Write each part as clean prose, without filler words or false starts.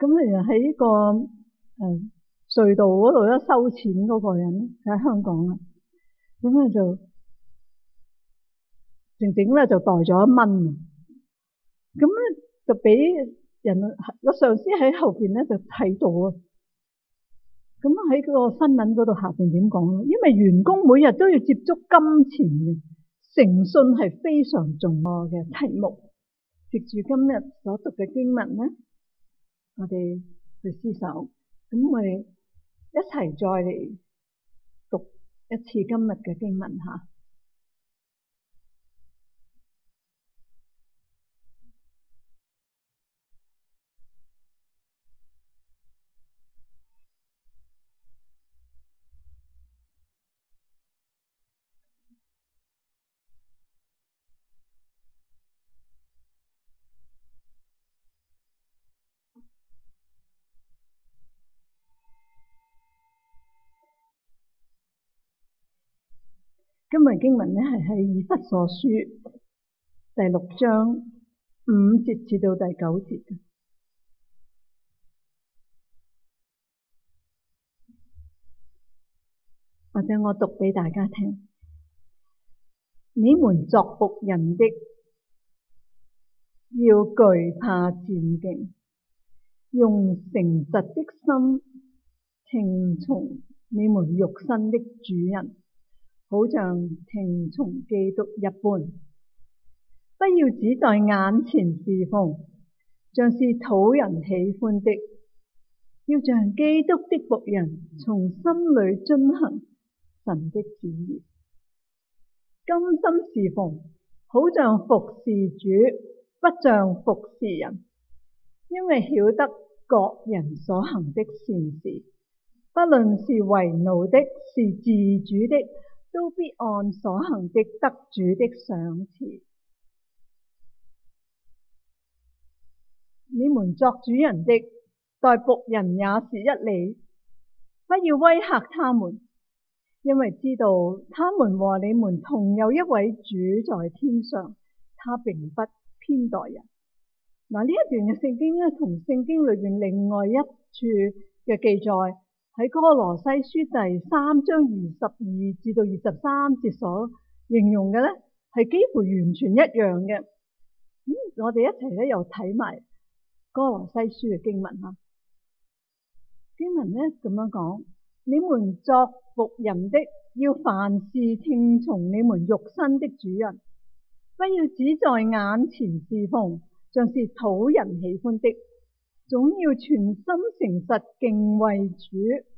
咁就喺個隧道嗰度咧收錢嗰個人喺香港啦，咁咧就靜靜咧就袋咗1蚊，咁咧就俾人個上司喺後邊咧就睇到啊。咁喺個新聞嗰度下邊點講咧？因為員工每日都要接觸金錢嘅，誠信係非常重要嘅題目。藉住今日所讀嘅經文咧，我哋去思考。咁我哋一齊再嚟讀一次今日嘅經文吓。今日經文咧係喺以弗所書第6章5節至到第9節嘅。或者我讀俾大家聽。你們作僕人的，要懼怕戰兢，用誠實的心聽從你們肉身的主人，好像聽從基督一般。不要只在眼前侍奉，像是討人喜歡的，要像基督的僕人，從心裡遵行神的旨意，甘心侍奉，好像服侍主，不像服侍人。因為曉得各人所行的善事，不論是為奴的，是自主的，都必按所行的得主的賞賜。你們作主人的，待僕人也是一理，不要威嚇他們，因為知道他們和你們同有一位主在天上，他並不偏待人。嗱，呢一段嘅聖經咧，同聖經裏邊另外一處嘅記載喺哥羅西書第3章22至到23節所形容嘅咧，係幾乎完全一樣嘅。我哋一齊咧又睇埋哥羅西書嘅經文啦。經文咧咁樣講：你們作僕人的，要凡事聽從你們肉身的主人，不要只在眼前侍奉，像是討人喜歡的，總要全心誠實敬畏主。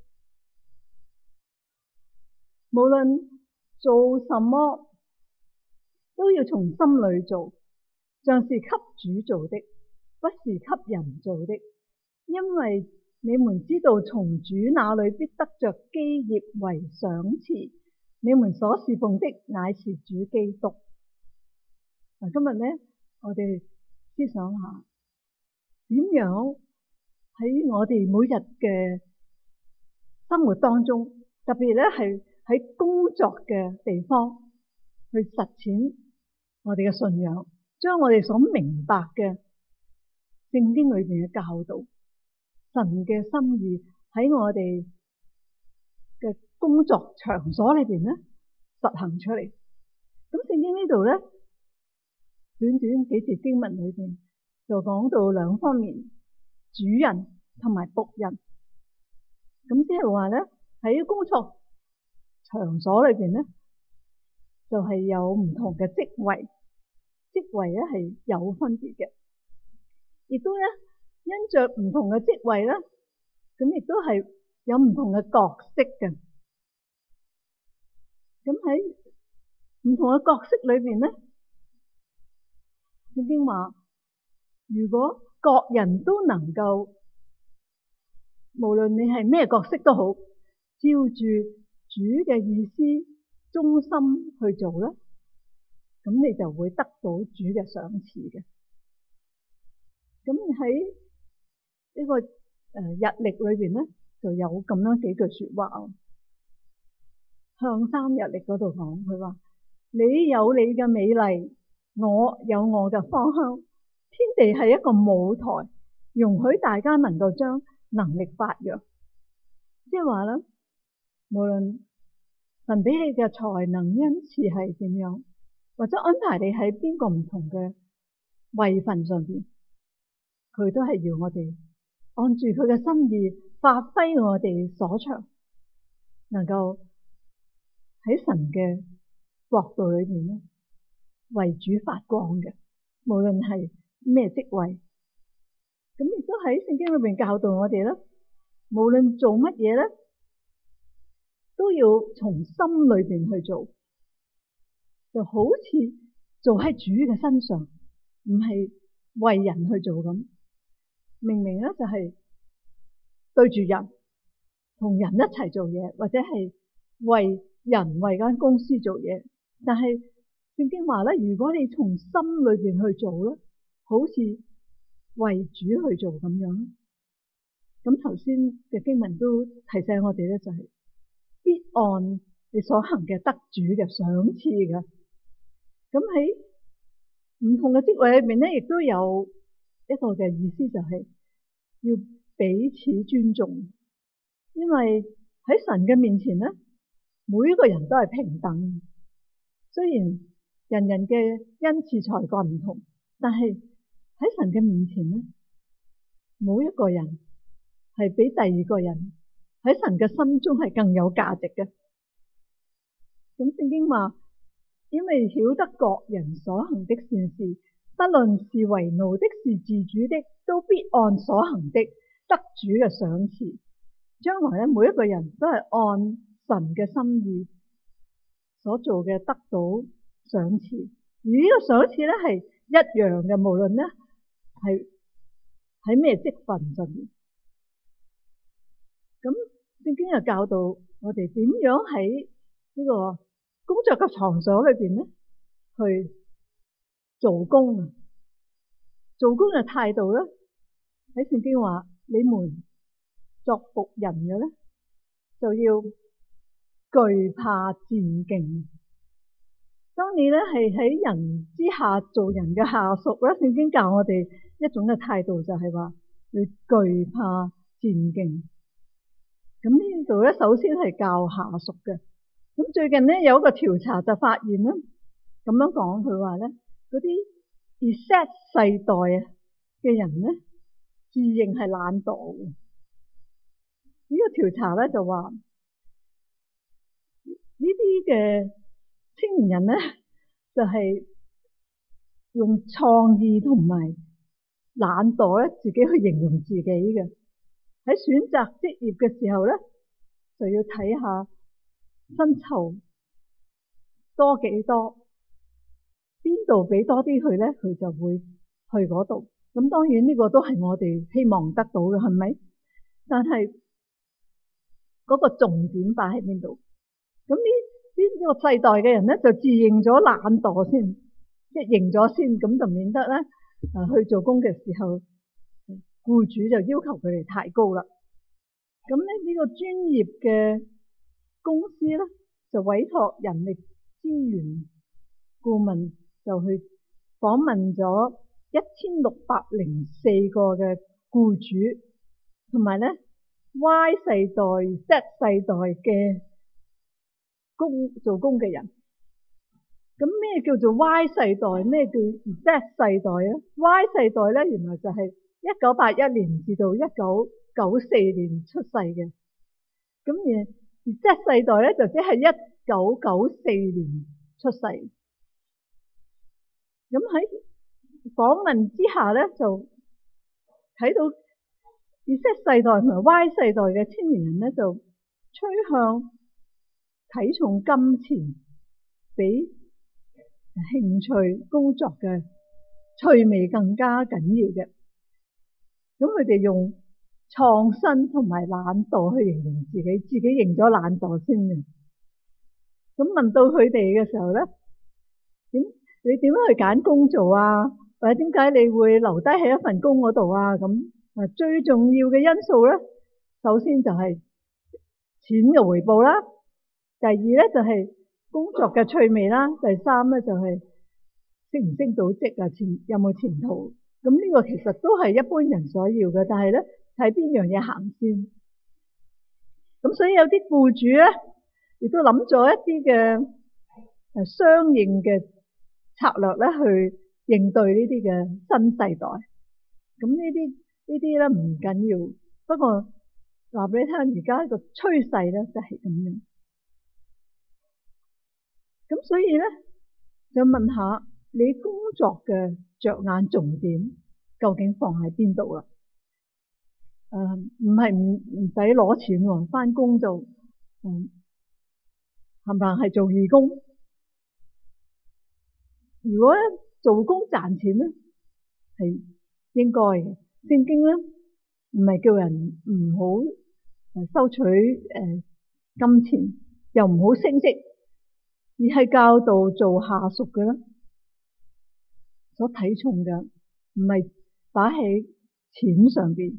無論做什麼，都要從心裏做，像是給主做的，不是給人做的，因為你們知道從主那裏必得着基業為賞賜。你們所侍奉的乃是主基督。嗱，今日咧，我哋思想下點樣喺我哋每日嘅生活當中，特別咧係喺工作嘅地方去實踐我哋嘅信仰，將我哋所明白嘅聖經裏邊嘅教導，神嘅心意喺我哋嘅工作場所裏邊咧實行出嚟。咁聖經呢度咧，短短幾節經文裏邊就講到兩方面，主人同埋僕人。咁即係話咧，喺工作場所裏邊咧，就係有唔同嘅職位，職位咧係有分別嘅，亦都咧因着唔同嘅職位咧，咁亦都係有唔同嘅角色嘅。咁喺唔同嘅角色裏邊咧，聖經話，如果各人都能夠，無論你係咩角色都好，照住主嘅意思，忠心去做咧，咁你就會得到主嘅賞賜嘅。咁喺呢個日曆裏邊咧，就有咁樣幾句說話。向山日曆嗰度講，佢話：你有你嘅美麗，我有我嘅芳香。天地係一個舞台， 容許大家能夠將能力發揚。即係話咧，無論神俾你嘅才能恩賜係點樣，或者安排你喺邊個唔同嘅位份上邊，佢都係要我哋按住佢嘅心意發揮我哋所長，能夠喺神嘅國度裏面咧為主發光嘅，無論係咩職位。咁亦都喺聖經裏邊教導我哋啦，無論做乜嘢咧，都要從心裏邊去做，就好似做喺主嘅身上，唔係為人去做咁。明明咧就係對住人，同人一齊做嘢，或者係為人為間公司做嘢。但係聖經話咧，如果你從心裏邊去做咧，好似為主去做咁樣。咁頭先嘅經文都提醒我哋咧，就係必按你所行嘅得主嘅賞賜嘅。咁喺唔同嘅職位裏面咧，亦都有一個嘅意思，就係要彼此尊重。因為喺神嘅面前咧，每一個人都係平等。雖然人人嘅恩賜才幹唔同，但係喺神嘅面前咧，冇一個人係比第二個人喺神嘅心中係更有價值嘅。咁聖經話，因為曉得各人所行的善事，不論是為奴的，是自主的，都必按所行的得主嘅賞賜。將來咧，每一個人都係按神嘅心意所做嘅得到賞賜，而呢個賞賜咧係一樣嘅，無論咧係喺咩職份上面。咁聖經又教導我哋點樣喺呢個工作嘅場所裏邊咧去做工啊！做工嘅態度咧，喺聖經話，你們作僕人嘅咧，就要懼怕戰兢。當你咧係喺人之下做人嘅下屬咧，聖經教我哋一種嘅態度就係話要懼怕戰兢。咁呢度咧，首先係教下屬嘅。咁最近咧有一個調查就發現咧，咁樣講，佢話咧嗰啲 Z 世代嘅人咧，自認係懶惰嘅。呢個調查咧就話呢啲嘅青年人咧，就係用創意同埋懶惰咧，自己去形容自己嘅。喺選擇職業嘅時候咧，就要睇下薪酬多幾多，邊度俾多啲佢咧，佢就會去嗰度。咁當然呢個都係我哋希望得到嘅，係咪？但係嗰個重點擺喺邊度？咁呢個世代嘅人咧，就自認咗懶惰先，即係認咗先，咁就免得咧去做工嘅時候，僱主就要求佢哋太高啦。咁咧呢個專業嘅公司咧，就委託人力資源顧問就去訪問咗1604個嘅僱主，同埋咧 Y 世代、Z 世代嘅做工嘅人。咁咩叫做 Y 世代？咩叫 Z 世代啊？Y 世代咧，原來就係1981年至到1994年出世嘅。咁而 Z 世代咧，就即係1994年出世。咁喺訪問之下咧，就睇到 Z 世代同埋 Y 世代嘅青年人咧，就趨向睇重金錢比興趣工作嘅趣味更加緊要嘅。咁佢哋用創新同埋懶惰去形容自己，自己認咗懶惰先嘅。咁問到佢哋嘅時候咧，你點樣去揀工做啊？或者點解你會留低喺一份工嗰度啊？咁最重要嘅因素咧，首先就係錢嘅回報啦，第二咧就係工作嘅趣味啦，第三咧就係升唔升到職啊，有冇前途， 咁呢個其實都係一般人所要嘅，但係咧睇邊樣嘢行先。咁所以有啲僱主咧，亦都諗咗一啲嘅相應嘅策略咧，去應對呢啲嘅新世代。咁呢啲咧唔緊要，不過話俾你聽，而家個趨勢咧就係咁樣。咁所以咧就問下你工作嘅着眼重點究竟放喺邊度啦？唔係唔使攞錢喎，返工就冚唪唥係做義工。如果做工賺錢咧，係應該嘅。聖經咧唔係叫人唔好收取金錢，又唔好升職，而係教導做下屬嘅啦。所睇重嘅唔係擺喺錢上邊。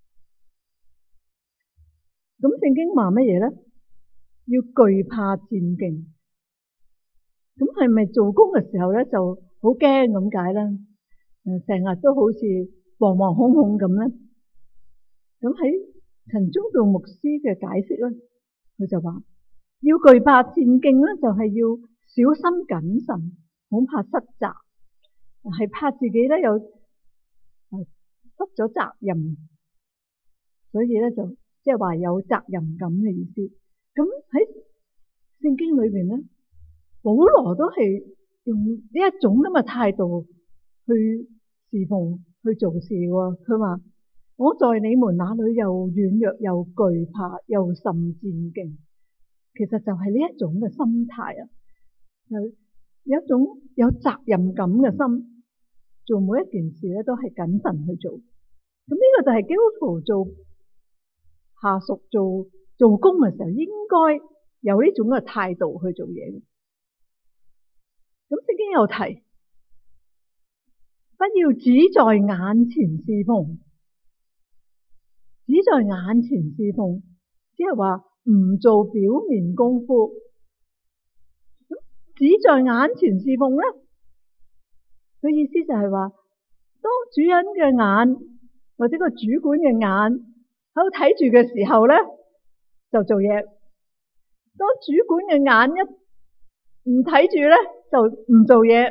咁聖經話乜嘢咧？要懼怕戰兢。咁係咪做工嘅時候咧就好驚咁解咧？成日都好似惶惶恐恐咁咧？咁喺陳宗道牧師嘅解釋咧，佢就話要懼怕戰兢咧，就係要小心謹慎，恐怕失責，係怕自己咧有失咗責任，所以咧就即係話有責任感嘅意思。咁喺聖經裏邊咧，保羅都係用呢一種咁嘅態度去侍奉、去做事喎。佢話：我在你們那裏又軟弱又懼怕又甚戰兢。其實就係呢一種嘅心態啊，有一種有責任感嘅心，做每一件事咧都係謹慎去做。咁呢個就係基督徒做下屬、做工嘅時候應該有呢種嘅態度去做嘢。咁聖經有提，不要只在眼前侍奉，只在眼前侍奉，即係話唔做表面功夫。咁只在眼前侍奉咧，佢意思就係話，當主人嘅眼或者個主管嘅眼喺度睇住嘅時候咧，就做嘢。當主管嘅眼一唔睇住咧，就唔做嘢。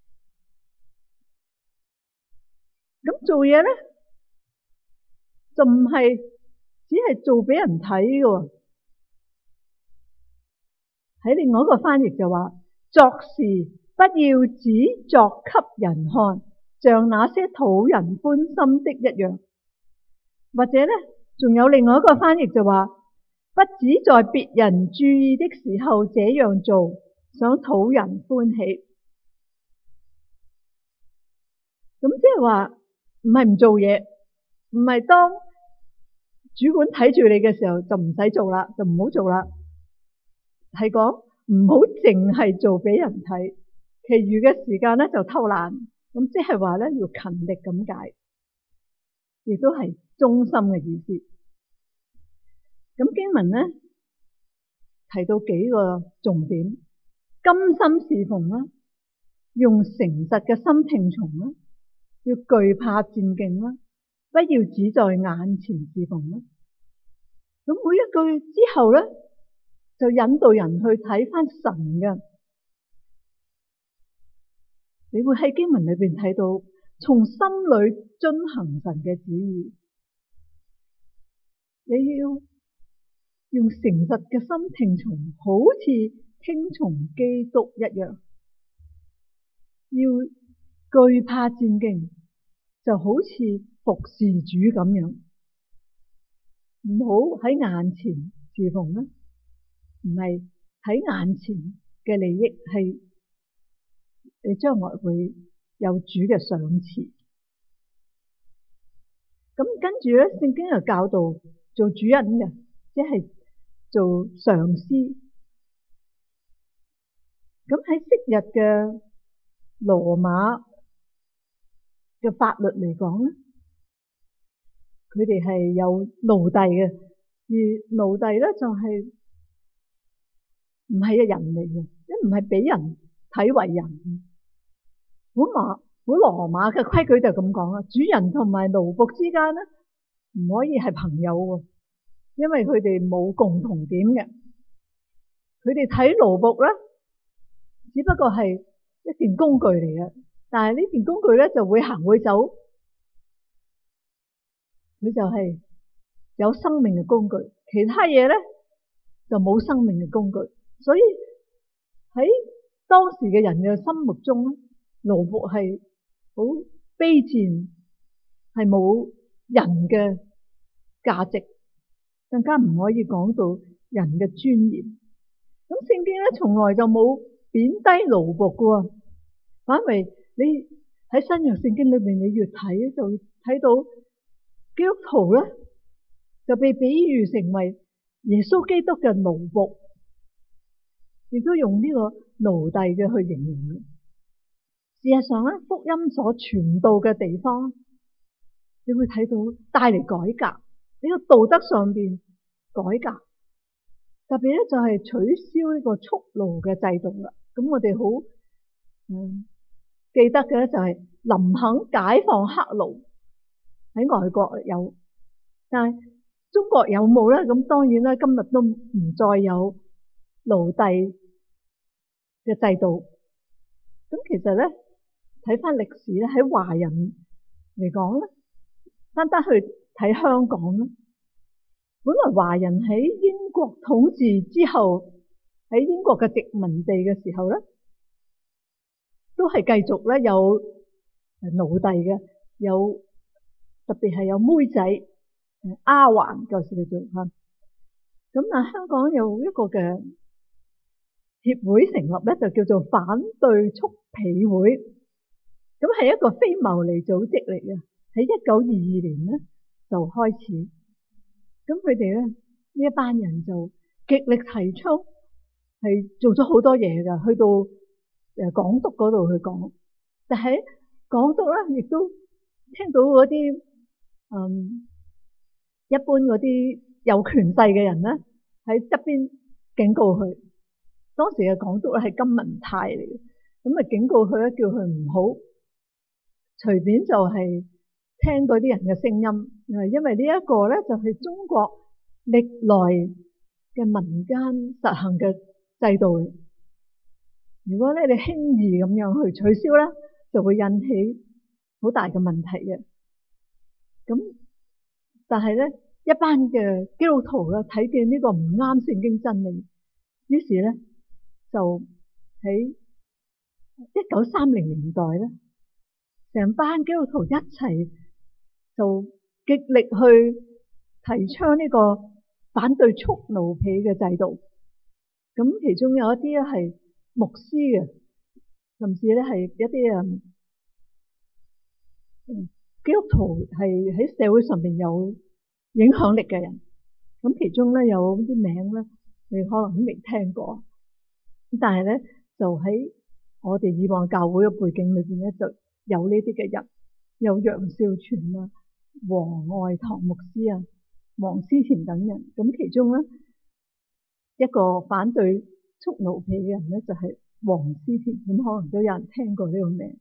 咁做嘢咧，就唔係只係做俾人睇嘅。喺另外一個翻譯就話，作事不要只作給人看，像那些討人歡心的一樣。或者咧，仲有另外一個翻譯就話，不只在別人注意的時候這樣做，想討人歡喜。咁即係話唔係唔做嘢，唔係當主管睇住你嘅時候就唔使做啦，就唔好做啦。係講唔好淨係做俾人睇，其餘嘅時間咧就偷懶。咁即係話咧要勤力咁解，亦都係忠心嘅意思。咁經文咧提到幾個重點：甘心侍奉啦，用誠實嘅心聽從啦，要懼怕戰兢啦，不要只在眼前侍奉啦。咁每一句之後咧，就引導人去睇返神嘅。你會喺經文裏邊睇到，從心裏遵行神嘅旨意。你要用誠實嘅心聽從，好似聽從基督一樣。要懼怕戰兢，就好似服侍主咁樣。唔好喺眼前侍奉啦，唔係睇眼前嘅利益，係你將來會有主嘅賞賜。咁跟住咧，聖經又教導做主人嘅，即係做上司。咁喺昔日嘅羅馬嘅法律嚟講咧，佢哋係有奴隸嘅，而奴隸咧就係唔係一人嚟嘅，即唔係俾人睇為人。 古羅馬嘅規矩就咁講啦，主人同埋奴僕之間咧唔可以係朋友喎，因為佢哋冇共同點嘅。佢哋睇奴僕咧，只不過係一件工具嚟嘅，但係呢件工具咧就會行會走，佢就係有生命嘅工具，其他嘢咧就冇生命嘅工具。所以喺當時嘅人嘅心目中咧，奴僕係好卑賤，係冇人嘅價值，更加唔可以講到人嘅尊嚴。咁聖經咧從來就冇貶低奴僕嘅，反為你喺新約聖經裏邊，你越睇就睇到基督徒咧就被比喻成為耶穌基督嘅奴僕，亦都用呢個奴隸嘅去形容嘅。事實上咧，福音所傳道嘅地方，你會睇到帶嚟改革，呢個道德上邊改革，特別咧就係取消呢個蓄奴嘅制度啦。咁我哋好記得嘅咧就係林肯解放黑奴，喺外國有，但係中國有冇咧？咁當然啦，今日都唔再有奴隸嘅制度。咁其實咧睇翻歷史咧，喺華人嚟講咧，單單去睇香港咧，本來華人喺英國統治之後，喺英國嘅殖民地嘅時候咧，都係繼續咧有奴隸嘅，有特別係有妹仔丫鬟就是叫做嚇。咁但香港有一個嘅協會成立咧，就叫做反對蓄婢會，咁係一個非牟利組織嚟嘅，喺1922年咧就開始。咁佢哋咧呢一班人就極力提倡，係做咗好多嘢噶，去到港督嗰度去講。但係港督咧，亦都聽到嗰啲一般嗰啲有權勢嘅人咧喺側邊警告佢。當時嘅港督咧係金文泰嚟嘅，咁啊警告佢咧，叫佢唔好隨便就係聽嗰啲人嘅聲音，因為呢一個咧就係中國歷來嘅民間實行嘅制度。如果咧你輕易咁樣去取消咧，就會引起好大嘅問題嘅。咁但係咧一班嘅基督徒咧睇見呢個唔啱聖經真理，於是咧就喺1930年代咧，成班基督徒一齊就極力去提倡呢個反對蓄奴婢嘅制度。咁其中有一啲咧係牧師嘅，甚至咧係一啲基督徒係喺社會上面有影響力嘅人。咁其中咧有啲名咧，你可能都未聽過。但係咧就喺我哋以往教會嘅背景裏邊咧，就有呢啲嘅人，有楊少全啊、黃愛堂牧師啊、黃思田等人。咁其中咧一個反對蓄奴婢嘅人咧，就係黃思田。咁可能都有人聽過呢個名。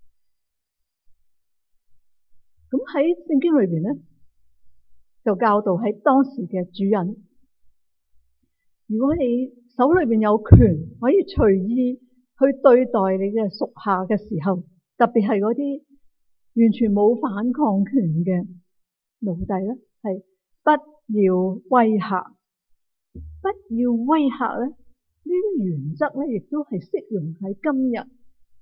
咁喺聖經裏邊咧，就教導喺當時嘅主人，如果你手裏邊有權，可以隨意去對待你嘅屬下嘅時候，特別係嗰啲完全冇反抗權嘅奴隸咧，係不要威嚇，不要威嚇咧。呢啲原則咧，亦都係適用喺今日。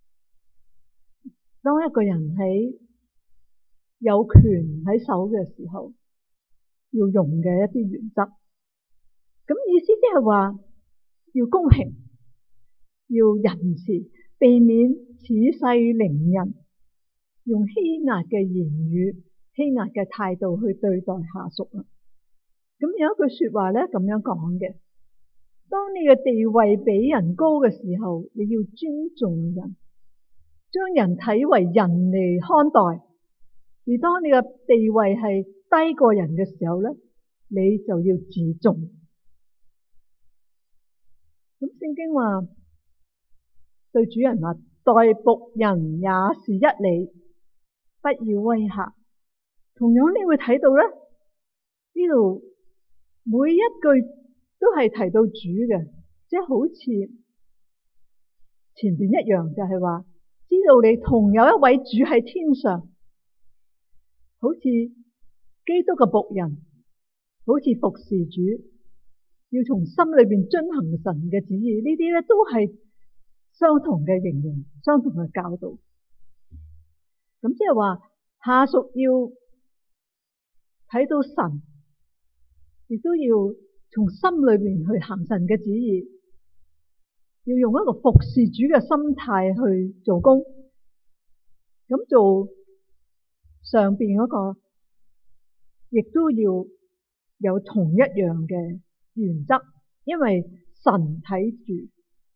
當一個人喺有權喺手嘅時候，要用嘅一啲原則。咁意思即係話要公平，要仁慈，避免恃勢凌人，用欺壓嘅言語、欺壓嘅態度去對待下屬啦。咁有一句說話咧咁樣講嘅：當你嘅地位比人高嘅時候，你要尊重人，將人睇為人嚟看待；而當你嘅地位係低過人嘅時候咧，你就要自重。咁聖經話對主人話： 待僕人也是一理，不要威嚇。同樣你會睇到咧，呢度每一句都係提到主嘅，即係好似前邊一樣，就係話知道你同有一位主喺天上，好似基督嘅僕人，好似服侍主，要從心裏邊遵行神嘅旨意，呢啲咧都係相同嘅形容，相同嘅教導。咁即係話下屬要睇到神，亦都要從心裏邊去行神嘅旨意，要用一個服侍主嘅心態去做工。咁做上邊嗰個，亦都要有同一樣嘅原則，因為神睇住。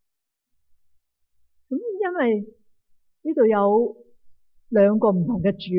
咁因為呢度有兩個唔同嘅主，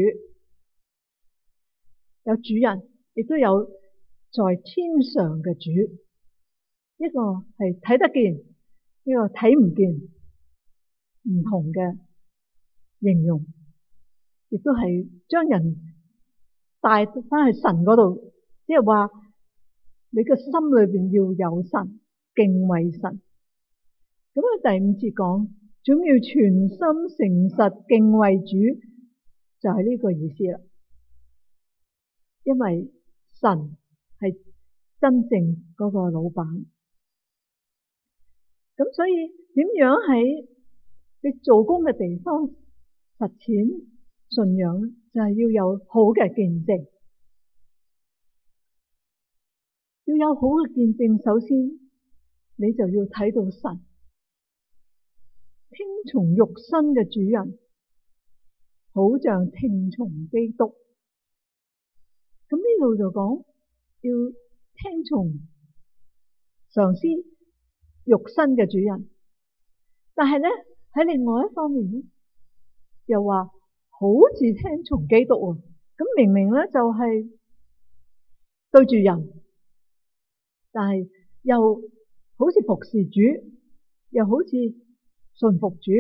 有主人，亦都有在天上嘅主。一個係睇得見，一個睇唔見，唔同嘅形容，亦都係將人帶翻去神嗰度，即係話你嘅心裏邊要有神，敬畏神。咁佢第五節講，總要全心誠實敬畏主，就係呢個意思啦。因為神係真正嗰個老闆，咁所以點樣喺你做工嘅地方實踐信仰，就係要有好嘅見證。要有好嘅見證，首先你就要睇到神，聽從肉身嘅主人，好像聽從基督。咁呢度就講要聽從上司肉身嘅主人，但係咧喺另外一方面咧，又話好似聽從基督喎。咁明明咧就係對住人，但係又好似服侍主，又好似順服主。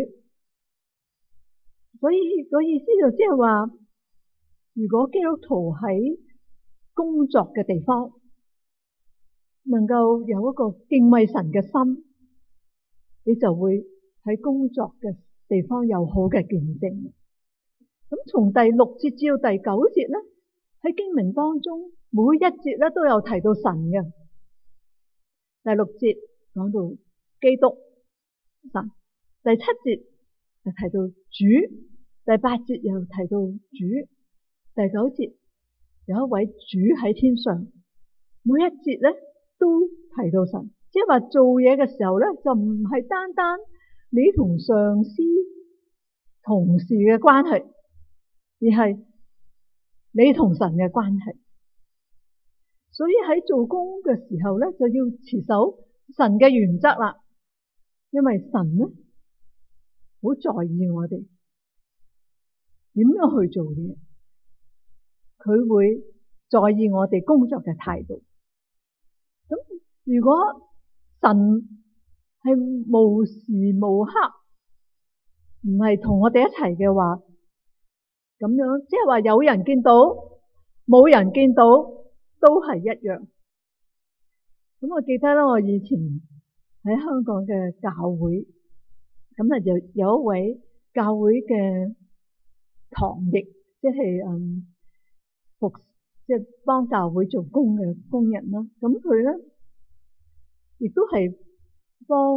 所以個意思就即係話，如果基督徒喺工作嘅地方能夠有一個敬畏神嘅心，你就會喺工作嘅地方有好嘅見證。咁從第6節至到第9節咧，喺經文當中每一節咧都有提到神嘅。第6節講到基督神，第7節就提到主，第8節又提到主，第9節有一位主喺天上。每一節咧都提到神，即係話做嘢嘅時候咧，就唔係單單你同上司同事嘅關係，而係你同神嘅關係。所以喺做工嘅時候咧，就要持守神嘅原則啦。因為神咧好在意我哋點樣去做嘢，佢會在意我哋工作嘅態度。咁如果神係無時無刻唔係同我哋一齊嘅話，咁樣即係話有人見到冇人見到都係一樣。咁我記得咧，我以前喺香港嘅教會，咁啊就有一位教會嘅堂譯，即係即係幫教會做工嘅工人啦。咁佢咧亦都係幫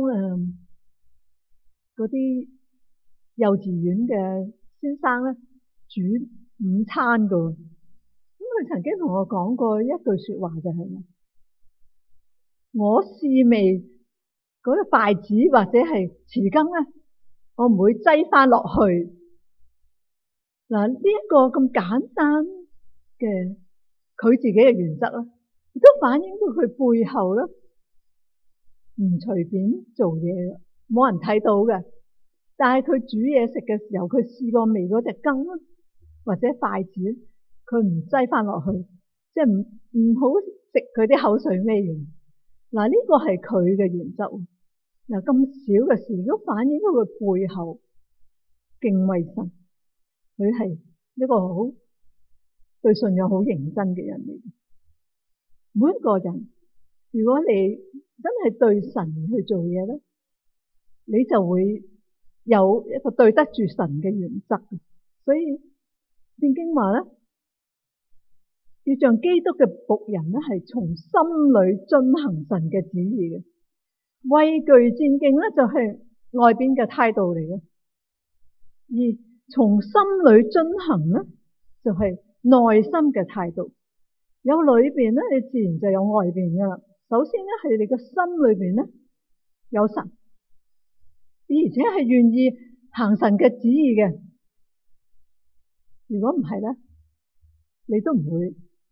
嗰啲幼稚園嘅先生咧煮午餐噶。咁佢曾經同我講過一句說話，就係我試味嗰個筷子或者係匙羹咧，我唔會擠翻落去。嗱，呢一個咁簡單嘅佢自己嘅原則啦，亦都反映到佢背後咧唔隨便做嘢嘅，冇人睇到嘅。但係佢煮嘢食嘅時候，佢試過味嗰隻羹啦，或者筷子，佢唔擠翻落去，即係唔好食佢啲口水味嘅。嗱，呢個係佢嘅原則。嗱，咁少嘅事都反映到佢背後敬畏神，佢係一個好對信仰好認真嘅人嚟。每一個人，如果你真係對神去做嘢咧，你就會有一個對得住神嘅原則。所以聖經話咧，要像基督嘅僕人咧，係從心裏遵行神嘅旨意嘅。畏懼戰兢咧，就係外邊嘅態度嚟嘅，而從心裏遵行咧，就係內心嘅態度。有裏邊咧，你自然就有外邊噶啦。首先咧，係你嘅心裏邊咧有神，而且係願意行神嘅旨意嘅。如果唔係咧，你都唔會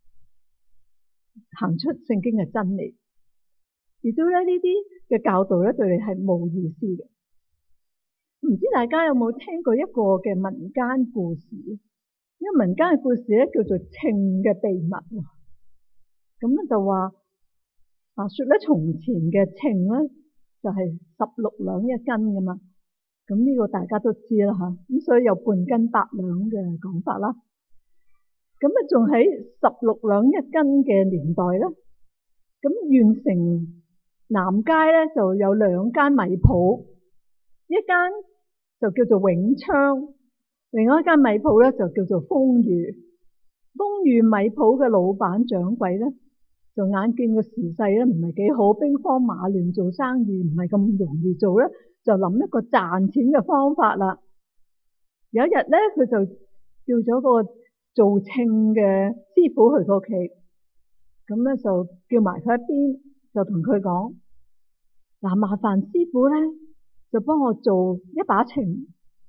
行出聖經嘅真理。而到咧呢啲嘅教導咧，對你係冇意思嘅。唔知大家有冇聽過一個嘅民間故事？呢個民間嘅故事咧叫做秤嘅秘密。咁咧就話說咧從前嘅秤咧就係16兩一斤噶嘛。咁呢個大家都知啦吓，咁所以有半斤八兩嘅講法啦。咁啊仲喺16兩一斤嘅年代咧，咁縣城南街咧就有2間米鋪，一間就叫做永昌，另外一間米鋪咧就叫做豐裕。豐裕米鋪嘅老闆掌櫃咧，就眼見個時勢咧唔係幾好，兵荒馬亂，做生意唔係咁容易做咧，就諗一個賺錢嘅方法啦。有一日咧，佢就叫咗個做秤嘅師傅去佢屋企，咁咧就叫埋佢一邊，就同佢講：嗱，麻煩師傅咧就幫我做一把秤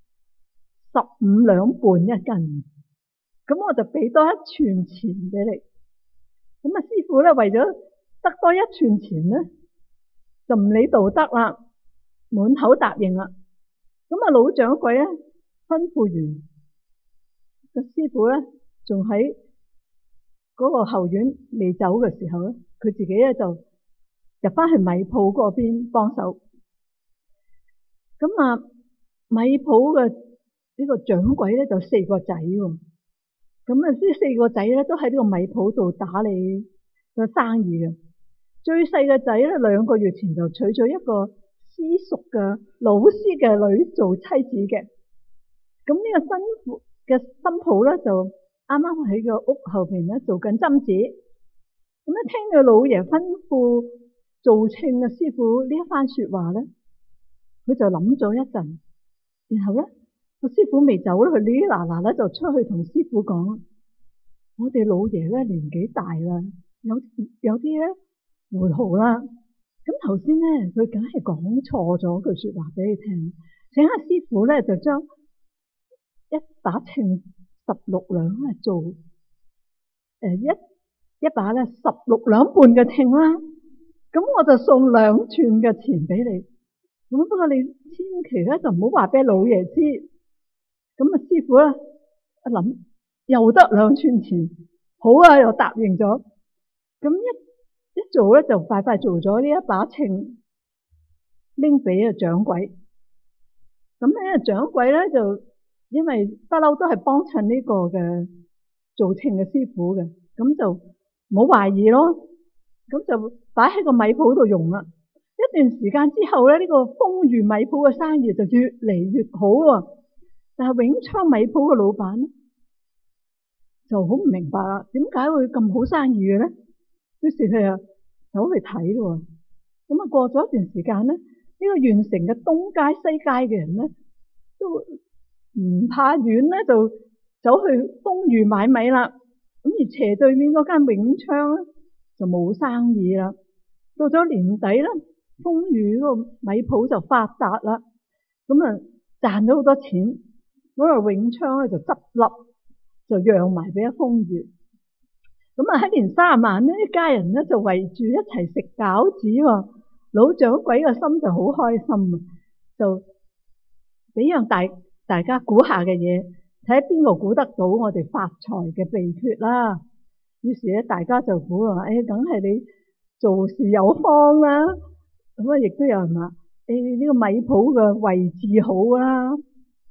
，15兩半一斤，咁我就俾多1寸錢俾你。咁啊，師傅咧為咗得多1寸錢咧，就唔理道德啦，滿口答應啦。咁啊，老掌櫃咧吩咐完，個師傅咧仲喺嗰個後院未走嘅時候咧，佢自己咧就入翻去米鋪嗰邊幫手。咁啊，米鋪嘅呢個掌櫃咧就4個仔喎。咁啊，呢4個仔咧都喺呢個米鋪度打理個生意嘅。最細嘅仔咧2個月前就娶咗一個私塾嘅老師嘅女做妻子嘅。咁呢個新抱咧就啱啱喺個屋後邊咧做緊針子。咁一聽佢老爺吩咐做秤嘅師傅呢一番說話咧，佢就諗咗一陣，然後咧個師傅未走咧，佢呢嗱咧就出去同師傅講：我哋老爺咧年紀大啦，有啲咧糊塗啦。咁頭先咧佢梗係講錯咗句說話俾你聽，請阿師傅咧就將一把秤16兩咧做一把咧16兩半嘅秤啦。咁我就送2寸嘅錢俾你。咁不過你千祈咧就唔好話俾老爺知。咁啊師傅咧一諗又得2寸錢，好啊，又答應咗。咁一做咧就快快做咗呢一把秤，拎俾個掌櫃。咁呢個掌櫃咧就因為不嬲都係幫襯呢個嘅做秤嘅師傅嘅，咁就冇懷疑咯。咁就擺喺個米鋪度用啦。一段時間之後咧，呢個豐裕米鋪嘅生意就越嚟越好喎。但係永昌米鋪嘅老闆咧就好唔明白啦，點解會咁好生意嘅咧？於是佢又走去睇咯。咁啊過咗一段時間咧，呢個縣城嘅東街西街嘅人咧都唔怕遠咧，就走去豐裕買米啦。咁而斜對面嗰間永昌咧就冇生意啦。到咗年底咧，豐裕嗰個米鋪就發達啦，咁啊賺咗好多錢。嗰個永昌咧就執笠，就讓埋俾阿豐裕。咁啊喺年30晚咧，一家人咧就圍住一齊食餃子喎。老掌櫃個心就好開心啊，就俾樣大家估下嘅嘢，睇下邊個估得到我哋發財嘅秘訣啦。於是咧大家就估話：梗係你做事有方啦。咁啊亦都有人話：呢個米鋪嘅位置好啦。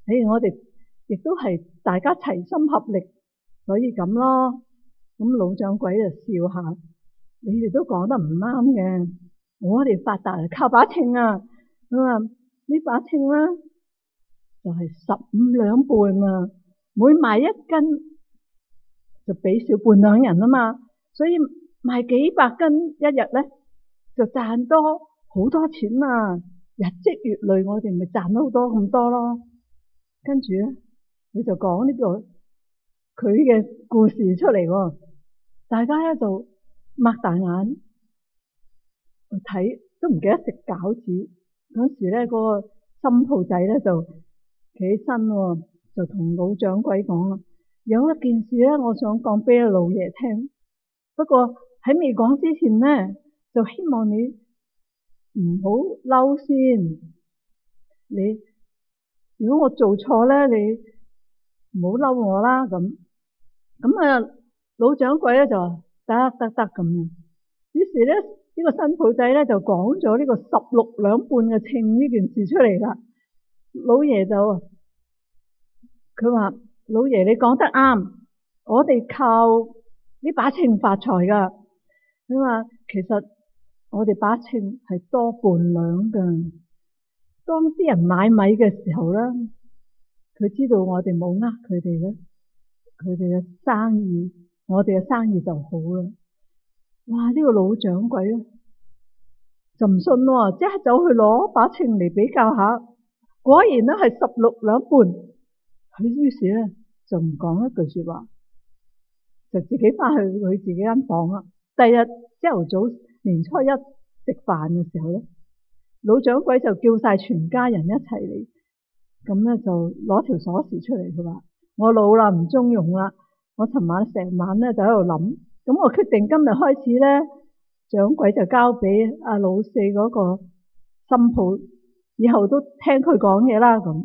我哋亦都係大家齊心合力，所以咁咯。咁老掌櫃就笑下，你哋都講得唔啱嘅。我哋發達係靠把秤啊。佢話呢把秤咧就係15兩半啊，每賣1斤就俾少半兩人啊嘛，所以賣幾百斤一日咧就賺多好多錢啊！日積月累，我哋咪賺到好多咁多咯。跟住咧，佢就講呢個佢嘅故事出嚟喎，大家咧就擘大眼去睇，都唔記得食餃子。嗰時咧，嗰個新抱仔咧就企起身喎，就同老掌櫃講：有一件事咧，我想講俾老爺聽。不過喺未講之前咧，就希望你唔好嬲先。你如果我做錯咧，你唔好嬲我啦。咁啊，老掌櫃咧就話得咁樣。於是咧，呢個新抱仔咧就講咗呢個16兩半嘅秤呢件事出嚟啦。老爺就佢話：老爺你講得啱，我哋靠呢把秤發財噶。佢話其實我哋把秤係多半兩噶。當啲人買米嘅時候咧，佢知道我哋冇呃佢哋咧，佢哋嘅生意，我哋嘅生意就好啦。哇！呢個老掌櫃咧就唔信喎，即刻走去攞把秤嚟比較下，果然咧係16兩半。佢於是咧就唔講一句說話，就自己翻去佢自己間房啦。第二日朝頭早年初一食飯嘅時候咧，老掌櫃就叫晒全家人一齊嚟，咁咧就攞條鎖匙出嚟。佢話：我老啦，唔中用啦。我尋晚成晚咧就喺度諗，咁我決定今日開始咧，掌櫃就交俾阿老四嗰個新抱，以後都聽佢講嘢啦。咁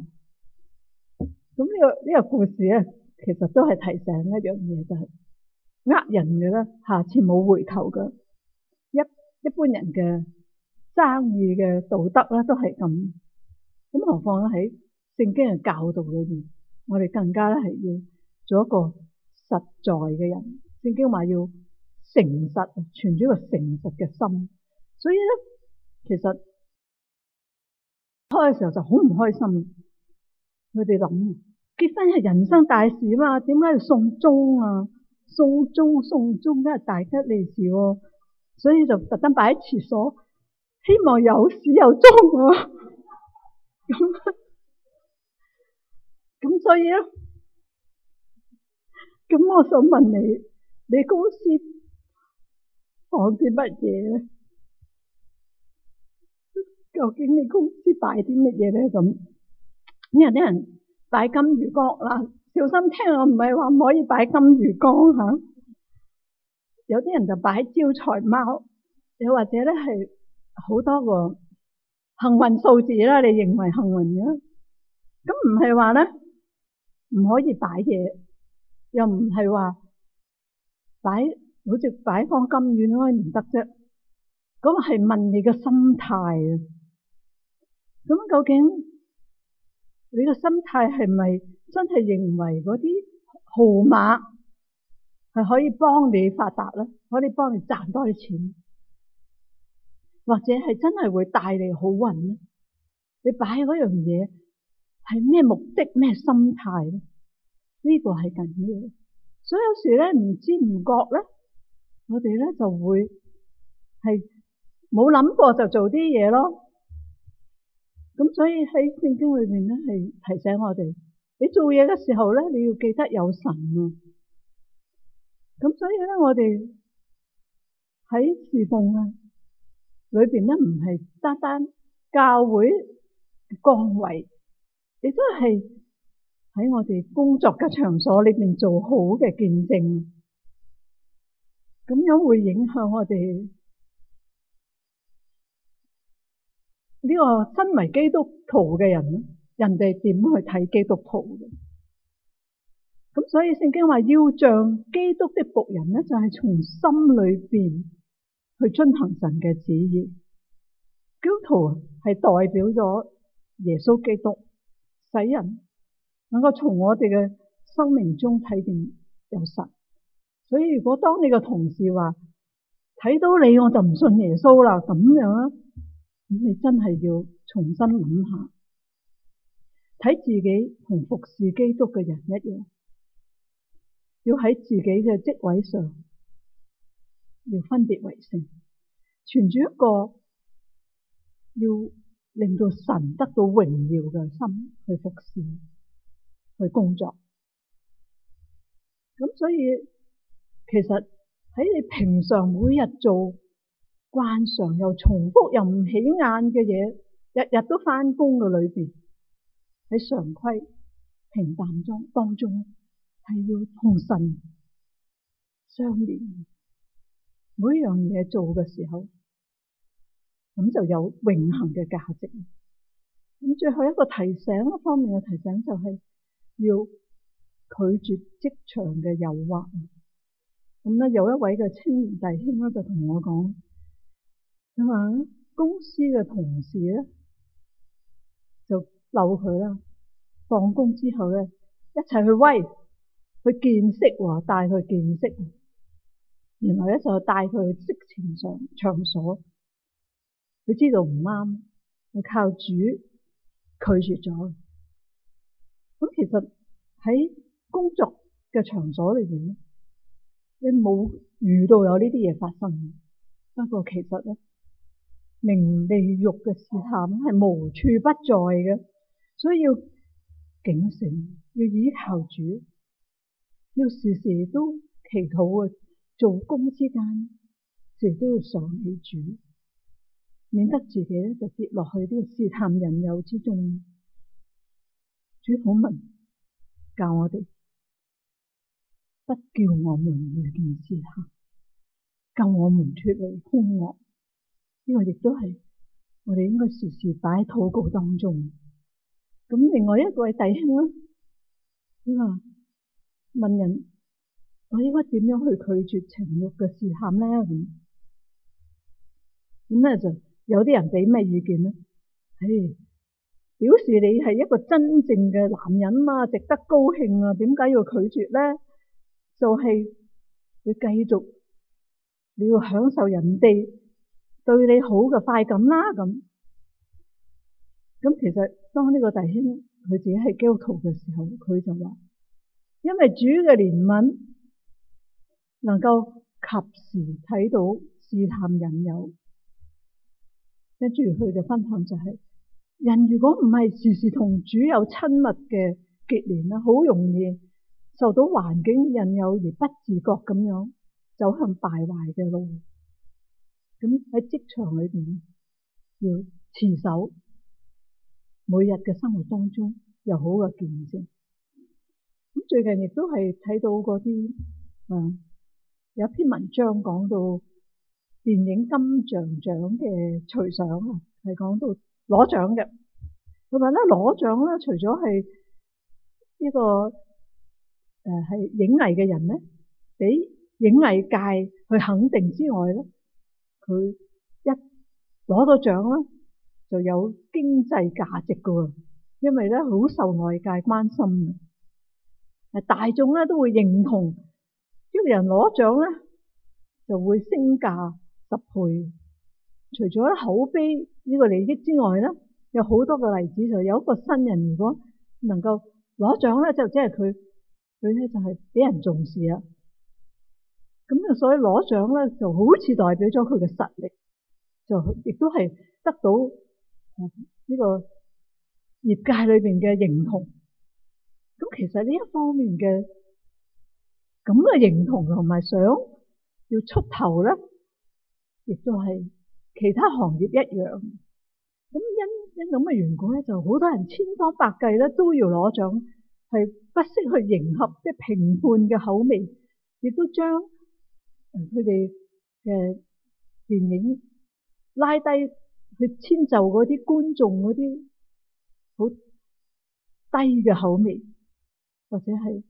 呢個故事咧，其實都係提醒一樣嘢，就係呃人嘅咧，下次冇回頭嘅。一般人嘅生意嘅道德咧都係咁，咁何況喺聖經嘅教導裏邊，我哋更加咧係要做一個實在嘅人。聖經話要誠實，存住一個誠實嘅心。所以咧，其實開嘅時候就好唔開心。佢哋諗結婚係人生大事啊嘛，點解要送鐘啊？送鐘梗係大吉利是喎，所以就特登擺喺廁所，希望有始有終啊。咁所以咧，咁我想問你，你公司放啲乜嘢咧？究竟你公司擺啲乜嘢咧？咁有啲人擺金魚缸啦，小心聽，我唔係話唔可以擺金魚缸吓。有啲人就擺招財貓，又或者咧係好多個幸運數字啦，你認為幸運嘅，咁唔係話咧唔可以擺嘢，又唔係話擺好似擺放金魚應該唔得啫。咁係問你嘅心態啊。咁究竟你嘅心態係咪真係認為嗰啲號碼係可以幫你發達咧，可以幫你賺多啲錢，或者係真係會帶嚟好運咧？你擺嗰樣嘢係咩目的、咩心態咧？呢個係緊要嘅。所以有時咧唔知唔覺咧，我哋咧就會係冇諗過就做啲嘢咯。咁所以喺聖經裏面咧係提醒我哋，你做嘢嘅時候咧，你要記得有神啊。咁所以咧，我哋喺侍奉啊裏邊咧，唔係單單教會崗位，亦都係喺我哋工作嘅場所裏邊做好嘅見證。咁樣會影響我哋呢個身為基督徒嘅人，人哋點去睇基督徒嘅？咁所以聖經話要像基督的僕人咧，就係從心裏邊去遵行神嘅旨意。基督徒係代表咗耶穌基督，使人能夠從我哋嘅生命中睇見有神。所以如果當你嘅同事話睇到你我就唔信耶穌啦，咁樣啊，咁你真係要重新諗下，睇自己同服侍基督嘅人一樣，要喺自己嘅職位上要分別為聖，存住一個要令到神得到榮耀嘅心去服侍去工作。咁所以其實喺你平常每日做慣常又重複又唔起眼嘅嘢，日日都返工嘅裏邊，喺常規平淡當中係要同神相連，每一樣嘢做嘅時候，咁就有永恆嘅價值。咁最後一個提醒，一方面嘅提醒就係要拒絕職場嘅誘惑。咁咧有一位嘅青年弟兄咧就同我講，佢話公司嘅同事咧就溜佢啦，放工之後咧一齊去威，去見識喎，帶佢見識。原來咧就帶佢去色情場所，佢知道唔啱，佢靠主拒絕咗。咁其實喺工作嘅場所裏邊咧，你冇遇到有呢啲嘢發生，不過其實咧名利慾嘅試探係無處不在嘅，所以要警醒，要依靠主，要時時都祈禱啊！做工之間時都要想起主，免得自己咧就跌落去呢個試探引誘之中。主禱文教我哋，不叫我們遇見試探，救我們脫離兇惡。呢個亦都係我哋應該時時擺喺禱告當中。咁另外一位弟兄咧，佢話問人，我應該點樣去拒絕情慾嘅試探咧？咁咧就有啲人俾咩意見咧？表示你係一個真正嘅男人嘛，值得高興啊！點解要拒絕咧？就係你繼續你要享受人哋對你好嘅快感啦。咁其實當呢個弟兄佢自己係基督徒嘅時候，佢就話，因為主嘅憐憫能夠及時睇到試探引誘。跟住佢嘅分享就係，人如果唔係時時同主有親密嘅結連啦，好容易受到環境引誘而不自覺咁樣走向敗壞嘅路。咁喺職場裏邊要持守，每日嘅生活當中有好嘅見證。咁最近亦都係睇到嗰啲有一篇文章講到電影金像獎嘅隨想啊，係講到攞獎嘅。佢話咧攞獎咧，除咗係呢個係影藝嘅人咧，俾影藝界去肯定之外咧，佢一攞到獎咧，就有經濟價值噶，因為咧好受外界關心嘅，大眾咧都會認同呢個人攞獎咧，就會升價10倍。除咗口碑呢個利益之外咧，有好多個例子，就有一個新人如果能夠攞獎咧，就即係佢咧就係俾人重視啦。咁所以攞獎咧就好似代表咗佢嘅實力，就亦都係得到呢個業界裏邊嘅認同。咁其實呢一方面嘅咁嘅認同同埋想要出頭咧，亦都係其他行業一樣。咁因咁嘅緣故咧，就好多人千方百計咧都要攞獎，係不惜去迎合即係評判嘅口味，亦都將佢哋嘅電影拉低去遷就嗰啲觀眾嗰啲好低嘅口味，或者係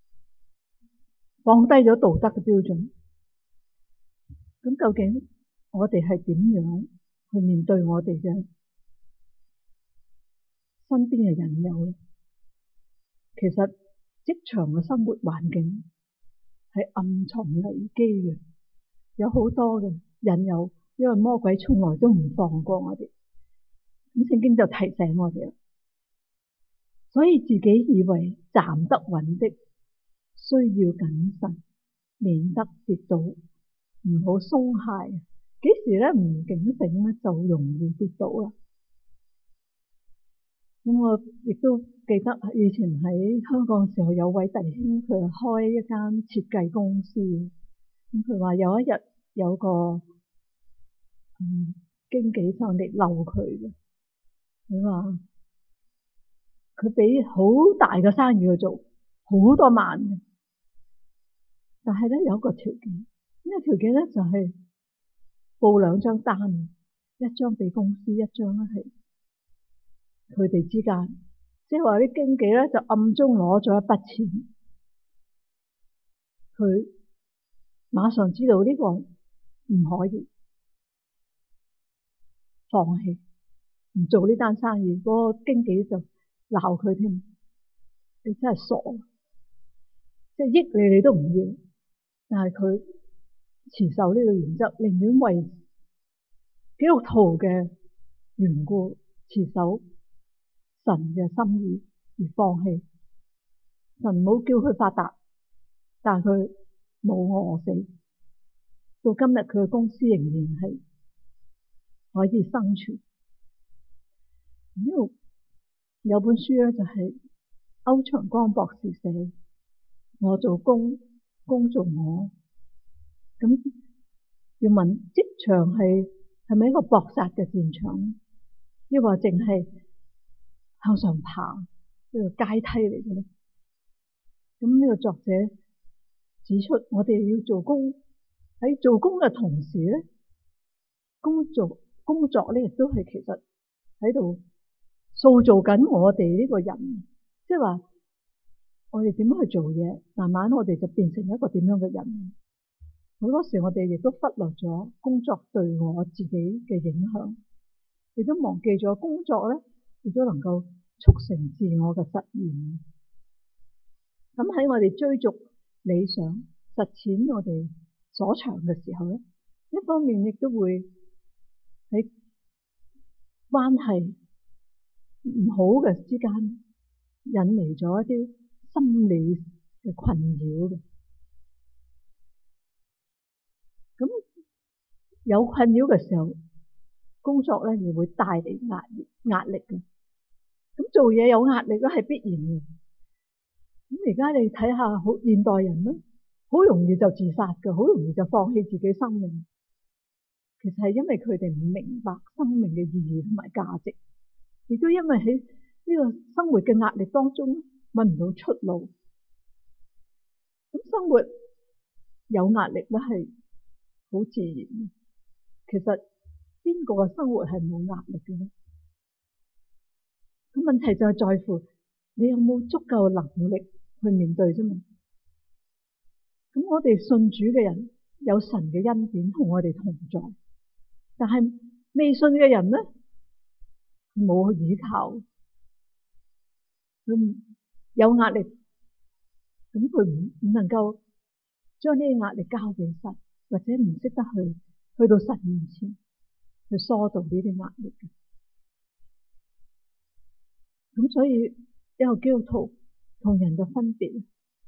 放低咗道德嘅標準。咁究竟我哋係點樣去面對我哋嘅身邊嘅引誘咧？ 其實職場嘅生活環境係暗藏危機嘅，有好多嘅引誘，因為魔鬼從來都唔放過我哋。咁聖經就提醒我哋啦，所以自己以為站得穩的，需要謹慎，免得跌倒，唔好鬆懈。幾時咧唔警醒咧，就容易跌倒啦。咁我亦都記得以前喺香港嘅時候，有位弟兄佢開一間設計公司，咁佢話有一日有個經紀上嚟嬲佢嘅，佢話佢俾好大嘅生意去做，好多萬嘅，但係咧有一個條件，呢個條件咧就係報兩張單，一張俾公司，一張咧係佢哋之間，即係話啲經紀咧就暗中攞咗一筆錢，佢馬上知道呢個唔可以放棄，唔做呢單生意。嗰個經紀就鬧佢添，你真係傻，即係益你都唔要，但係佢持守呢個原則，寧願為基督徒嘅緣故持守神嘅心意而放棄。神冇叫佢發達，但係佢冇餓死，到今日佢嘅公司仍然係可以生存。呢度有本書咧，就係歐長江博士寫，我做工，工做我。咁要問職場係咪一個搏殺嘅戰場，抑或淨係向上爬呢個階梯嚟嘅咧？咁呢個作者指出，我哋要做工，喺做工嘅同時咧，工作咧亦都係其實喺度塑造緊我哋呢個人，即係話我哋點樣去做嘢，慢慢我哋就變成一個點樣嘅人。好多時我哋亦都忽略咗工作對我自己嘅影響，亦都忘記咗工作咧，亦都能夠促成自我嘅實現。咁喺我哋追逐理想、實踐我哋所長嘅時候咧，一方面亦都會喺關係唔好嘅之間引嚟咗一啲心理嘅困擾嘅。咁有困擾嘅時候，工作咧亦會帶嚟壓力嘅。咁做嘢有壓力都係必然嘅。咁而家你睇下好現代人啦，好容易就自殺嘅，好容易就放棄自己生命。其實係因為佢哋唔明白生命嘅意義同埋價值，亦都因為喺呢個生活嘅壓力當中搵唔到出路。咁生活有壓力咧係好自然嘅。其實邊個嘅生活係冇壓力嘅咧？咁問題就係在乎你有冇足夠能力去面對啫嘛。咁我哋信主嘅人有神嘅恩典同我哋同在，但係未信嘅人咧，冇依靠，佢有壓力，咁佢唔能夠將呢啲壓力交俾神，或者唔識得去到神面前去疏導呢啲壓力嘅。咁所以一個基督徒同人嘅分別，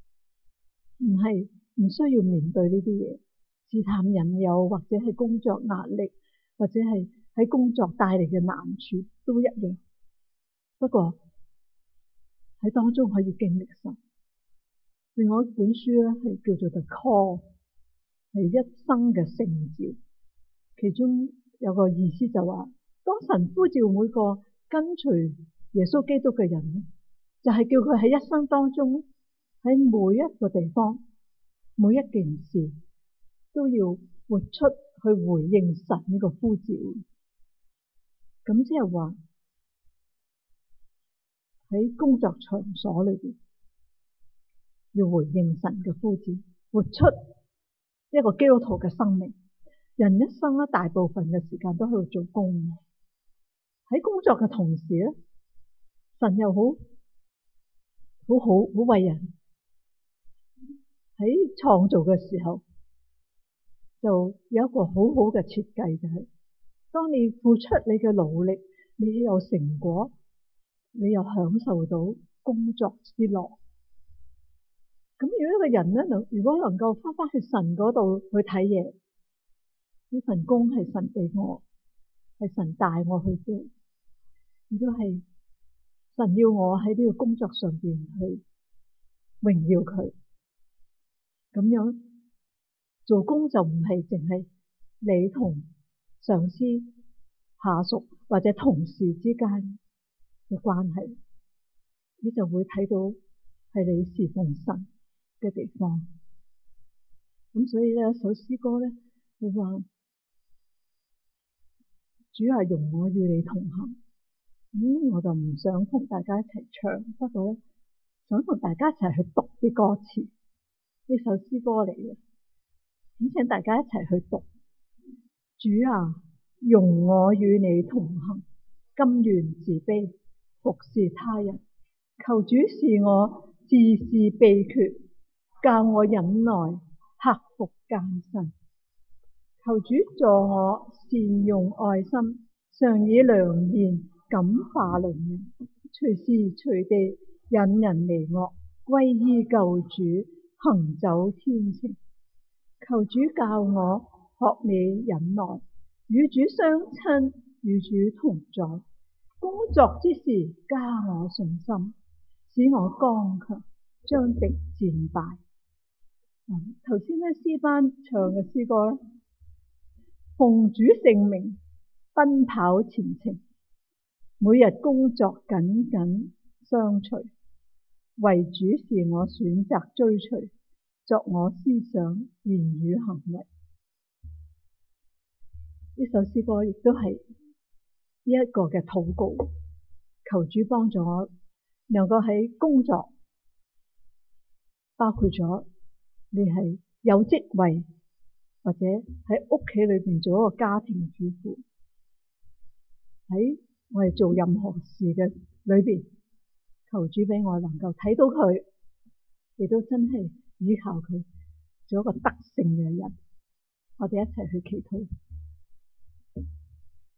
唔需要面對呢啲嘢，試探引誘，或者係工作壓力，或者係喺工作帶嚟嘅難處都一樣。不過喺當中可以經歷神。另外一本書咧係叫做 The Call， 係一生嘅聖召。其中有個意思就話，當神呼召每個跟隨耶穌基督嘅人，就係叫佢喺一生當中喺每一個地方，每一件事都要活出去回應神呢個呼召。咁即係話喺工作場所裏邊要回應神嘅呼召，活出一個基督徒嘅生命。人一生咧，大部分嘅時間都喺度做工，喺工作嘅同時咧，神又好好好為人。喺創造嘅時候，就有一個好好嘅設計，就係當你付出你嘅努力，你有成果，你又享受到工作之樂。咁如果一個人咧，如果能夠翻去神嗰度去睇嘢，呢份工係神俾我，係神帶我去做，亦都係神要我喺呢個工作上邊去榮耀佢。咁樣做工就唔係淨係你同上司、下屬或者同事之間嘅關係，你就會睇到係你侍奉神嘅地方。咁所以咧，一首詩歌咧，佢話主啊，容我與你同行。我就唔想同大家一齊唱，不過咧，想同大家一齊去讀啲歌詞。呢首詩歌嚟嘅，咁請大家一齊去讀。主啊，容我與你同行，甘願自卑，服侍他人。求主示我自是秘訣，教我忍耐，克服艱辛。求主助我善用愛心，常以良言感化鄰人，隨時隨地引人離惡，歸依救主，行走天程。求主教我學你忍耐，與主相親，與主同在。工作之時加我信心，使我剛強，將敵戰敗。頭先咧詩班唱嘅詩歌咧，奉主聖名奔跑前程，每日工作緊緊相隨，為主是我選擇追隨，作我思想言語行為。呢首詩歌亦都係呢一個嘅禱告，求主幫助我能夠喺工作，包括咗你係有職位或者喺屋企裏邊做一個家庭主婦，喺我哋做任何事嘅裏邊，求主俾我能夠睇到佢，亦都真係依靠佢，做一個得勝嘅人。我哋一齊去祈禱。